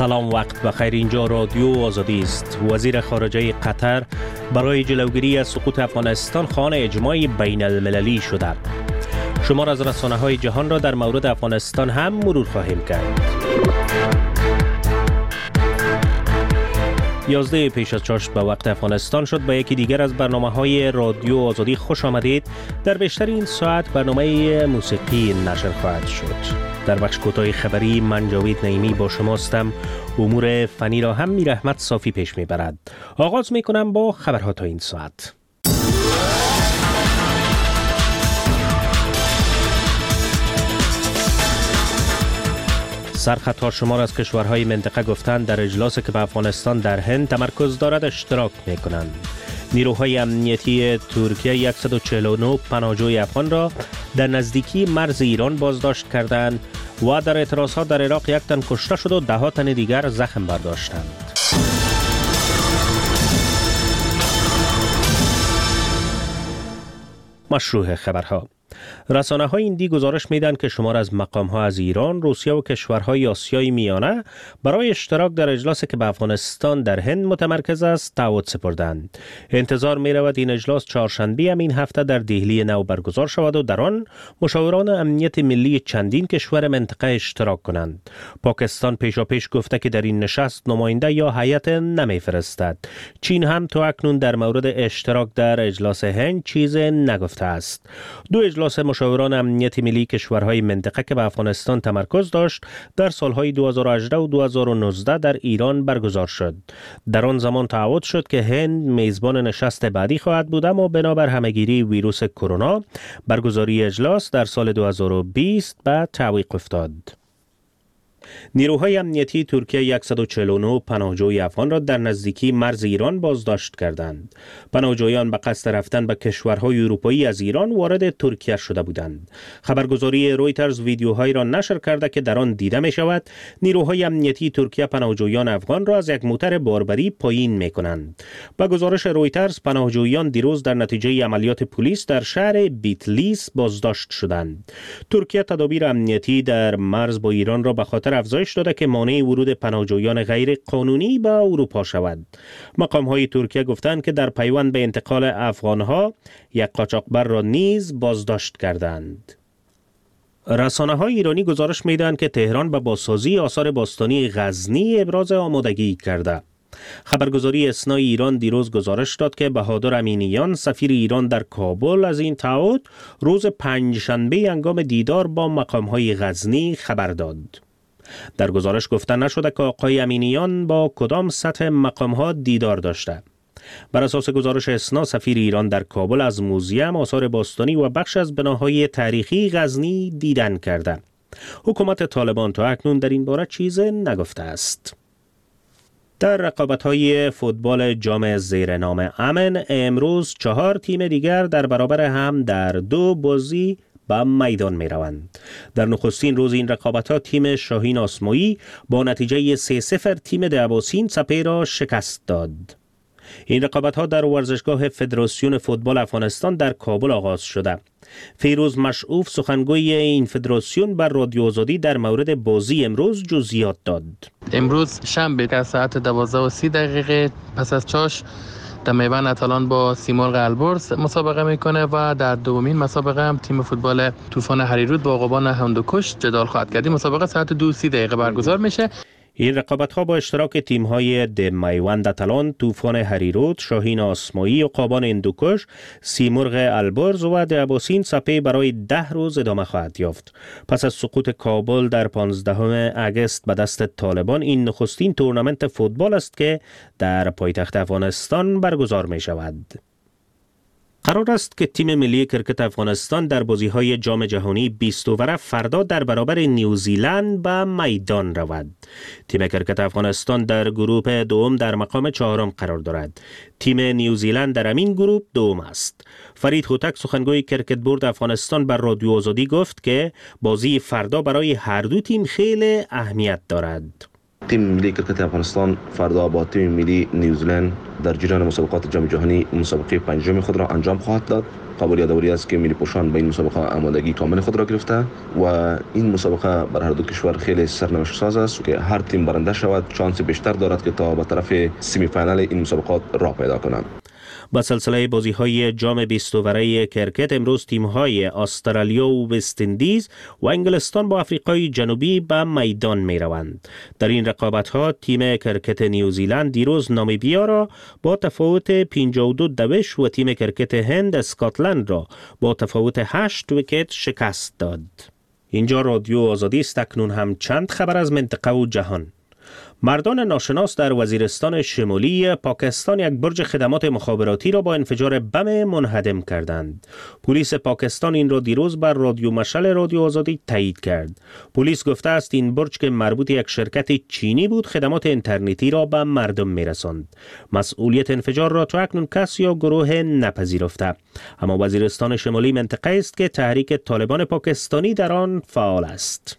سلام، وقت بخیر. اینجا رادیو آزادی است. وزیر خارجه قطر برای جلوگیری از سقوط افغانستان خواهان اجماع بین المللی شده. شمار از رسانه‌های جهان را در مورد افغانستان هم مرور خواهیم کرد. 11 پیش از چاشت به وقت افغانستان شد. به یکی دیگر از برنامه‌های رادیو آزادی خوش آمدید. در بیشتر این ساعت برنامه موسیقی نشر خواهد شد. در بخش کوتاه خبری من جاوید نعیمی با شماستم. امور فنی را هم میر احمد صافی پیش میبرد. آغاز میکنم با خبرها تا این ساعت. سرخطها شمار از کشورهای منطقه گفتند در اجلاسی که به افغانستان در هند تمرکز دارد اشتراک میکنند. نیروهای امنیتی ترکیه 149 پناهجوی افغان را در نزدیکی مرز ایران بازداشت کردند و در اعتراضات در عراق 1 تن کشته شد و 10 تن دیگر زخم برداشتند. مشروع خبرها. رسانه‌های هندی گزارش میدن که شمار از مقام‌ها از ایران، روسیه و کشورهای آسیای میانه برای اشتراک در اجلاسی که به افغانستان در هند متمرکز است تعهد سپردند. انتظار می‌رود این اجلاس چهارشنبه این هفته در دهلی نو برگزار شود و در آن مشاوران امنیت ملی چندین کشور منطقه اشتراک کنند. پاکستان پیشاپیش گفته که در این نشست نماینده یا هیئت نمی‌فرستد. چین هم تا اکنون در مورد اشتراک در اجلاس هند چیزی نگفته است. دو اجلاس مشاوران امنیت ملی کشورهای منطقه که به افغانستان تمرکز داشت در سالهای 2018 و 2019 در ایران برگزار شد. در آن زمان تعهد شد که هند میزبان نشست بعدی خواهد بود، اما بنابر همهگیری ویروس کرونا برگزاری اجلاس در سال 2020 به تعویق افتاد. نیروهای امنیتی ترکیه 149 پناهجوی افغان را در نزدیکی مرز ایران بازداشت کردند. پناهجویان به قصد رفتن به کشورهای اروپایی از ایران وارد ترکیه شده بودند. خبرگزاری رویترز ویدیوهایی را نشر کرده که در آن دیده می شود نیروهای امنیتی ترکیه پناهجویان افغان را از یک موتر باربری پایین می کنند. با گزارش رویترز پناهجویان دیروز در نتیجه عملیات پلیس در شهر بیتلیس بازداشت شدند. ترکیه تدابیر امنیتی در مرز با ایران را به خاطر افزایش داده که مانع ورود پناهجویان غیر قانونی به اروپا شود. مقام‌های ترکیه گفتند که در پیوند به انتقال افغان‌ها یک قاچاقبر را نیز بازداشت کردند. رسانه‌های ایرانی گزارش می‌دهند که تهران به بازسازی آثار باستانی غزنی ابراز آمادگی کرده. خبرگزاری اسنا ایران دیروز گزارش داد که بهادر امینیان سفیر ایران در کابل از این تعهد روز پنجشنبه هنگام دیدار با مقام‌های غزنی خبر داد. در گزارش گفته نشده که آقای امینیان با کدام سطح مقام‌ها دیدار داشته. بر اساس گزارش اسنا سفیر ایران در کابل از موزیم آثار باستانی و بخش از بناهای تاریخی غزنی دیدن کرده. حکومت طالبان تا اکنون در این باره چیز نگفته است. در رقابت‌های فوتبال جام زیر نام امن امروز 4 تیم دیگر در برابر هم در 2 بازی به میدان می روند. در نخستین روز این رقابت‌ها تیم شاهین آسمایی با نتیجه 3-0 تیم دعواسین سپه را شکست داد. این رقابت‌ها در ورزشگاه فدراسیون فوتبال افغانستان در کابل آغاز شده. فیروز مشعوف سخنگوی این فدراسیون بر رادیو آزادی در مورد بازی امروز جزئیات داد. امروز شنبه که ساعت 12:30 پس از چاش در میوان اتالان با سیمرغ البرز مسابقه میکنه و در دومین مسابقه هم تیم فوتبال طوفان هریرود با عقابان هندوکش جدال خواهد کرد. مسابقه ساعت 2:30 برگزار میشه. این رقابت‌ها با اشتراک تیم‌های د میوند اتالان، طوفان هریرود، شاهین آسمایی، عقابان هندوکش، سیمرغ البرز و دعواسین سپه برای 10 روز ادامه خواهد یافت. پس از سقوط کابل در 15 اگست به دست طالبان، این نخستین تورنمنت فوتبال است که در پایتخت افغانستان برگزار می شود. قرار است که تیم ملی کرکت افغانستان در بازی‌های جام جهانی 20 اوره فردا در برابر نیوزیلند به میدان رود. تیم کرکت افغانستان در گروه دوم در مقام 4 قرار دارد. تیم نیوزیلند در همین گروه دوم است. فرید هوتک سخنگوی کرکت بورد افغانستان بر رادیو آزادی گفت که بازی فردا برای هر دو تیم خیلی اهمیت دارد. تیم ملی کرکت افغانستان فردا با تیم ملی نیوزیلند در جریان مسابقات جام جهانی مسابقه پنجم خود را انجام خواهد داد. قابل یادآوری است که ملی پوشان به این مسابقه آمادگی کامل خود را گرفته و این مسابقه بر هر دو کشور خیلی سرنوشت ساز است که هر تیم برنده شود شانس بیشتر دارد که تا به طرف سمی فینال این مسابقات راه پیدا کنند. با سلسله بازی‌های جام 20 اوره کرکت امروز تیم‌های استرالیا و وست‌اندیز و انگلستان با آفریقای جنوبی به میدان می‌روند. در این رقابت‌ها تیم کرکت نیوزیلند دیروز نامیبیا را با تفاوت 52 دوش و تیم کرکت هند اسکاتلند را با تفاوت 8 ویکت شکست داد. اینجا رادیو آزادی است. اکنون هم چند خبر از منطقه و جهان. مردان ناشناس در وزیرستان شمالی پاکستان یک برج خدمات مخابراتی را با انفجار بم منهدم کردند. پلیس پاکستان این را دیروز بر رادیو مشعل رادیو آزادی تایید کرد. پلیس گفته است این برج که مربوط یک شرکت چینی بود خدمات اینترنتی را به مردم میرساند. مسئولیت انفجار را تا اکنون کس یا گروه نپذیرفته. اما وزیرستان شمالی منطقه است که تحریک طالبان پاکستانی در آن فعال است.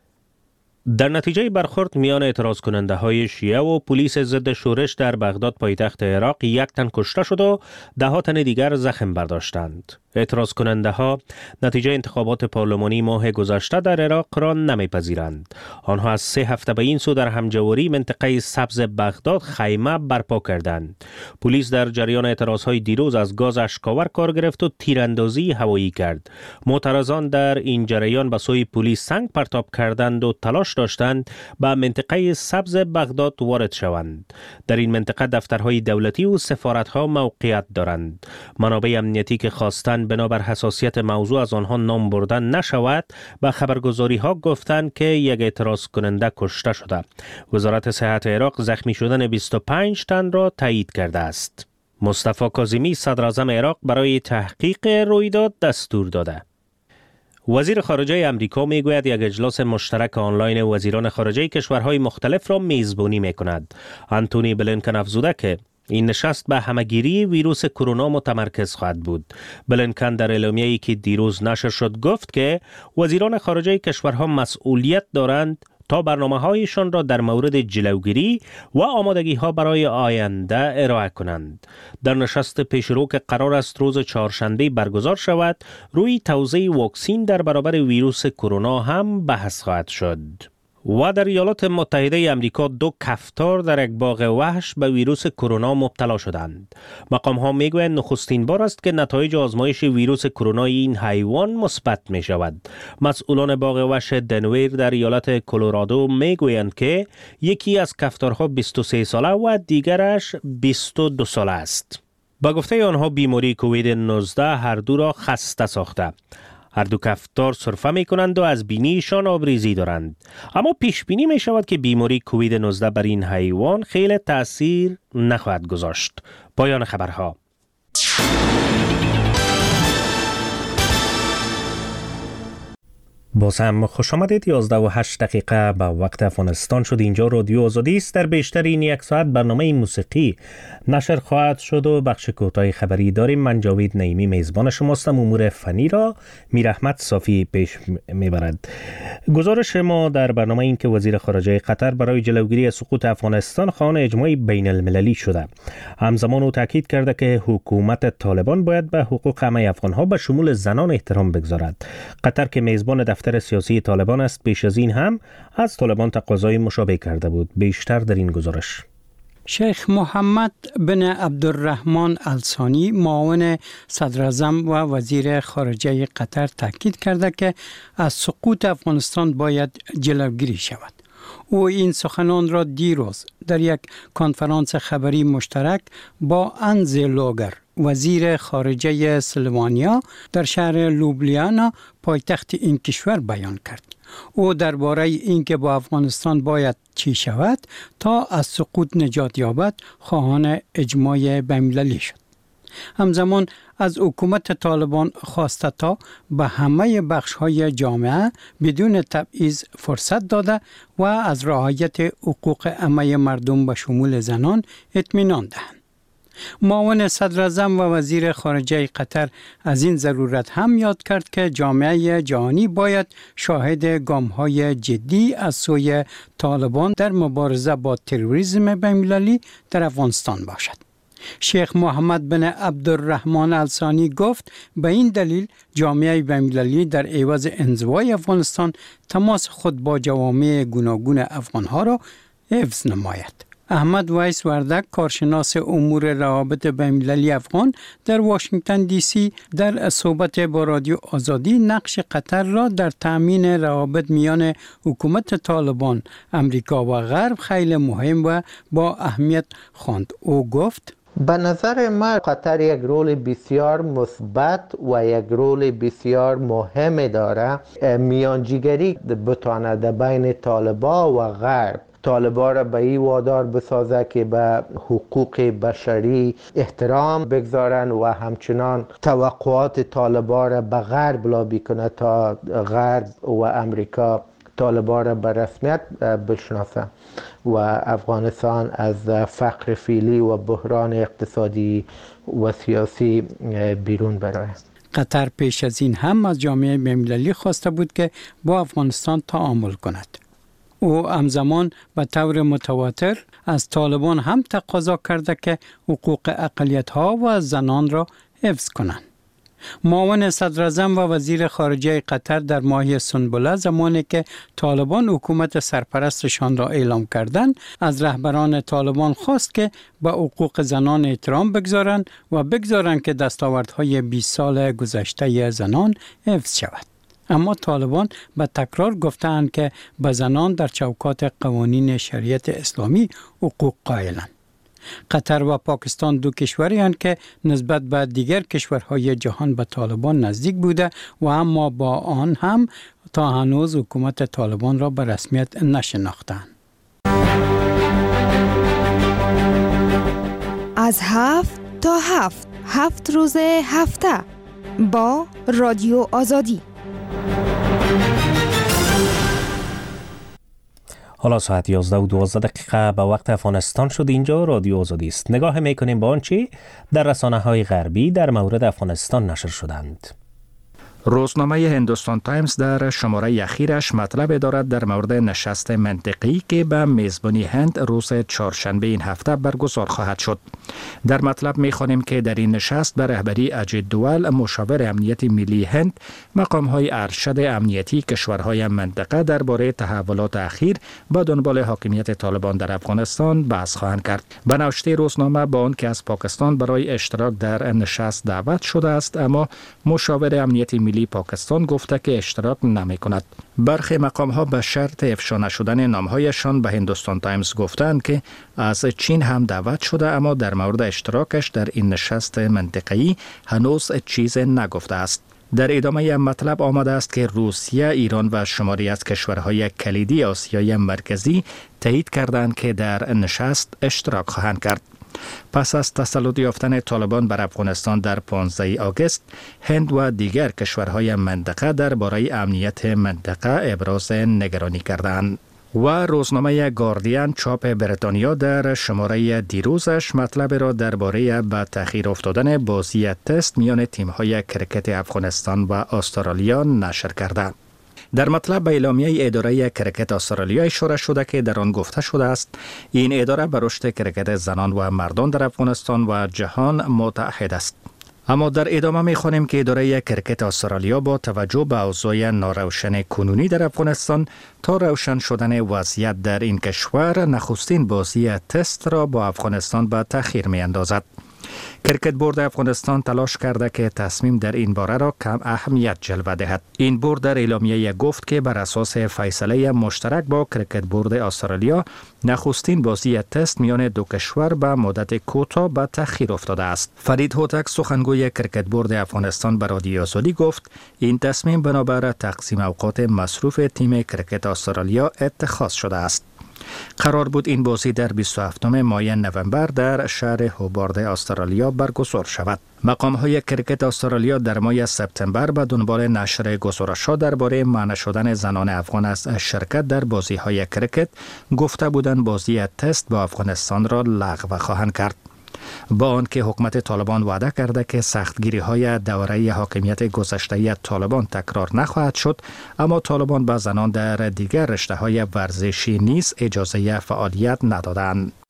در نتیجه برخورد میان اعتراض کننده های شیعه و پلیس ضد شورش در بغداد پایتخت عراق 1 تن کشته شد و 10 تن دیگر زخم برداشتند. اعتراض کننده ها نتیجه انتخابات پارلمانی ماه گذشته در عراق را نمیپذیرند. آنها از 3 هفته به این سو در همجواری منطقه سبز بغداد خیمه برپا کردند. پلیس در جریان اعتراض های دیروز از گاز اشکاور کار گرفت و تیراندازی هوایی کرد. معترضان در این جریان به سوی پلیس سنگ پرتاب کردند و تلاش داشتند به منطقه سبز بغداد وارد شوند. در این منطقه دفترهای دولتی و سفارتها موقعیت دارند. منابع امنیتی که خواستند بنابر حساسیت موضوع از آنها نام بردن نشود به خبرگزاری ها گفتند که یک اعتراض کننده کشته شده. وزارت صحت عراق زخمی شدن 25 تن را تایید کرده است. مصطفی کاظمی صدر اعظم عراق برای تحقیق رویداد دستور داده. وزیر خارجه امریکا میگوید یک اجلاس مشترک آنلاین وزیران خارجه کشورهای مختلف را میزبانی میکند. آنتونی بلینکن افزوده که این نشست به همگیری ویروس کرونا متمرکز خواهد بود. بلینکن در اعلامیه‌ای که دیروز نشر شد گفت که وزیران خارجه کشورها مسئولیت دارند تا برنامه‌هایشان را در مورد جلوگیری و آمادگی‌ها برای آینده ارائه کنند. در نشست پیشرو که قرار است روز چهارشنبه برگزار شود، روی توزیع واکسین در برابر ویروس کرونا هم بحث خواهد شد. و در ایالات متحده امریکا 2 کفتار در یک باغ وحش به ویروس کرونا مبتلا شدند. مقام ها میگویند نخستین بار است که نتایج آزمایش ویروس کرونا این حیوان مثبت می شود. مسئولان باغ وحش دنور در ایالت کلرادو میگویند که یکی از کفتارها 23 ساله و دیگرش 22 ساله است. با گفته آنها بیماری کووید 19 هر دو را خسته ساخته. هر دو کفتار سرفه می کنند و از بینیشان آبریزی دارند. اما پیش بینی می شود که بیماری کووید 19 بر این حیوان خیلی تأثیر نخواهد گذاشت. پایان خبرها. باز هم خوش آمدید. 11:08 به وقت افغانستان شد. اینجا رادیو آزادی است. در بیشتر این 1 ساعت برنامه موسیقی نشر خواهد شد و بخش کوتاه خبری داریم. من جاوید نعیمی میزبان شماستم. امور فنی را میر احمد صافی پیش میبرد. گزارش ما در برنامه این که وزیر خارجه قطر برای جلوگیری از سقوط افغانستان خواهان اجماع بین المللی شده. همزمان او تاکید کرده که حکومت طالبان باید به حقوق همه افغانها به شمول زنان احترام بگذارد. قطر که میزبان دفتر سیاسی طالبان است پیش از این هم از طالبان تقاضای مشابه کرده بود. بیشتر در این گزارش. شیخ محمد بن عبدالرحمن الثانی معاون صدر اعظم و وزیر خارجه قطر تاکید کرده که از سقوط افغانستان باید جلوگیری شود. او این سخنان را دیروز در یک کنفرانس خبری مشترک با انز لوگر وزیر خارجه اسلوونیا در شهر لوبلیانا پایتخت این کشور بیان کرد. او درباره اینکه با افغانستان باید چی شود تا از سقوط نجات یابد خواهان اجماع بین‌المللی شد. همزمان از حکومت طالبان خواسته تا به همه بخش‌های جامعه بدون تبعیض فرصت داده و از رعایت حقوق همه مردم به شمول زنان اطمینان دهند. معاون صدر اعظم و وزیر خارجه قطر از این ضرورت هم یاد کرد که جامعه جهانی باید شاهد گام‌های جدی از سوی طالبان در مبارزه با تروریسم بین‌المللی در افغانستان باشد. شیخ محمد بن عبدالرحمن الثانی گفت به این دلیل جامعه بین‌المللی در عوض انزوای افغانستان تماس خود با جوامع گوناگون افغانها را حفظ نماید. احمد ویس وردک، کارشناس امور روابط بین‌المللی افغان در واشنگتن دی سی، در صحبت با رادیو آزادی نقش قطر را در تأمین روابط میان حکومت طالبان، امریکا و غرب خیلی مهم و با اهمیت خواند. او گفت: به نظر من قطر یک رول بسیار مثبت و یک رول بسیار مهم داره. میانجیگری بتواند بین طالبان و غرب طالبان را به این وادار بسازه که به حقوق بشری احترام بگذارن و همچنان توقعات طالبان را به غرب لابی کنه تا غرب و امریکا طالبان را به رسمیت بشناسه و افغانستان از فقر فعلی و بحران اقتصادی و سیاسی بیرون برآید. قطر پیش از این هم از جامعه بین‌المللی خواسته بود که با افغانستان تعامل کند. او همزمان به طور متواتر از طالبان هم تقاضا کرده که حقوق اقلیت‌ها و زنان را حفظ کنند. معاون صدراعظم و وزیر خارجه قطر در ماه سنبله زمانی که طالبان حکومت سرپرستشان را اعلام کردند، از رهبران طالبان خواست که به حقوق زنان احترام بگذارند و بگذارند که دستاوردهای 20 سال گذشته زنان حفظ شود. اما طالبان به تکرار گفتند که به زنان در چوکات قوانین شریعت اسلامی حقوق قائلند. قطر و پاکستان دو کشوری هستند که نسبت به دیگر کشورهای جهان به طالبان نزدیک بوده و اما با آن هم تا هنوز حکومت طالبان را به رسمیت نشناختند. از 7 تا 7 روز هفته با رادیو آزادی. حالا ساعت 11:12 به وقت افغانستان شد. اینجا رادیو آزادی است. نگاه میکنیم به آنچه در رسانه‌های غربی در مورد افغانستان نشر شدند. روزنامه هندوستان تایمز در شماره اخیرش مطلب دارد در مورد نشست منطقی که به میزبانی هند روز چهارشنبه این هفته برگزار خواهد شد. در مطلب می‌خوانیم که در این نشست به رهبری اجیت دوال، مشاور امنیت ملی هند، مقام‌های ارشد امنیتی کشورهای منطقه درباره تحولات اخیر با دنبال حاکمیت طالبان در افغانستان بحث خواهند کرد. به نوشته روزنامه با آنکه از پاکستان برای اشتراک در نشست دعوت شده است، اما مشاور امنیت ملی پاکستان گفته که اشتراک نمی کند. برخی مقام ها به شرط افشا نشدن نامهایشان به هندوستان تایمز گفتند که از چین هم دعوت شده، اما در مورد اشتراکش در این نشست منطقه‌ای هنوز چیز نگفته است. در ادامه مطلب آمده است که روسیه، ایران و شماری از کشورهای کلیدی آسیای مرکزی تایید کردند که در نشست اشتراک خواهند کرد. پس از تسلط یافتن طالبان بر افغانستان در 15 آگوست، هند و دیگر کشورهای منطقه درباره امنیت منطقه ابراز نگرانی کردند. و روزنامه گاردین چاپ بریتانیا در شماره دیروزش مطلب را درباره به تأخیر افتادن بازی تست میان تیم‌های کرکت افغانستان و استرالیا نشر کرده. در مطلب به اعلامیه اداره کرکت استرالیا اشاره شده که در آن گفته شده است این اداره به رشد کرکت زنان و مردان در افغانستان و جهان متحد است. اما در ادامه می‌خوانیم که اداره کرکت استرالیا با توجه به اوضاع ناروشن کنونی در افغانستان تا روشن شدن وضعیت در این کشور نخستین بازی تست را با افغانستان به تأخیر می‌اندازد. کرکت بورد افغانستان تلاش کرده که تصمیم در این باره را کم اهمیت جلوه دهد. این بورد در اعلامیه گفت که بر اساس فیصله مشترک با کرکت بورد استرالیا نخستین بازی تست میان دو کشور به مدت کوتاه به تأخیر افتاده است. فرید هوتک، سخنگوی کرکت بورد افغانستان، به رادیو آزادی گفت این تصمیم بنابر تقسیم اوقات مصروف تیم کرکت استرالیا اتخاذ شده است. قرار بود این بازی در 27 ماه نوامبر در شهر هوبارد استرالیا برگزار شود. مقام‌های کرکت استرالیا در ماه سپتامبر به دنبال نشر گزارش‌ها درباره منع شدن زنان افغان از شرکت در بازی‌های کرکت گفته بودند بازی تست با افغانستان را لغو خواهند کرد. با آنکه حکومت طالبان وعده کرده که سختگیری‌های دوره حاکمیت گذشته طالبان تکرار نخواهد شد، اما طالبان به زنان در دیگر رشته‌های ورزشی نیز اجازه فعالیت ندادند.